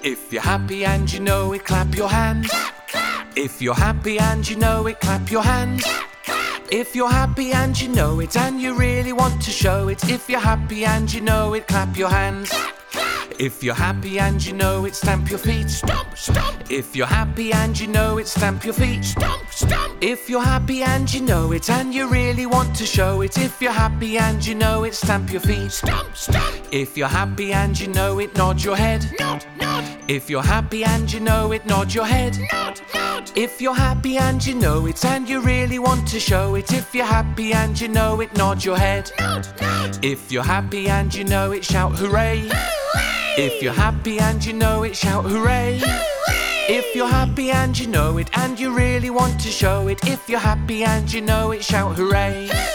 If you're happy and you know it, clap your hands. If you're happy and you know it, clap your hands. If you're happy and you know it, and you really want to show it. If you're happy and you know it, clap your hands. If you're happy and you know it, stamp your feet. Stomp, stomp. If you're happy and you know it, stamp your feet. Stomp, stomp. If you're happy and you know it, and you really want to show it. If you're happy and you know it, stamp your feet. Stomp, stomp. If you're happy and you know it, nod your head. Nod, nod. If you're happy and you know it, nod your head. Nod, nod. If you're happy and you know it, and you really want to show it. If you're happy and you know it, nod your head. Nod, nod. If you're happy and you know it, shout hooray. If you're happy and you know it, shout hooray. Hooray! If you're happy and you know it, and you really want to show it. If you're happy and you know it, shout hooray. Hooray!